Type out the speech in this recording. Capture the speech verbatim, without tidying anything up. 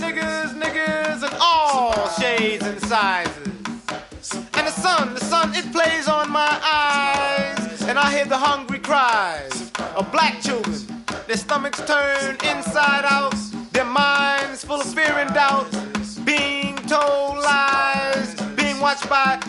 niggers, niggers, and all shades and sizes. And the sun, the sun, it plays on my eyes, and I hear the hungry cries of black children. Their stomachs turn inside out, their minds full of fear and doubt, being told lies, being watched by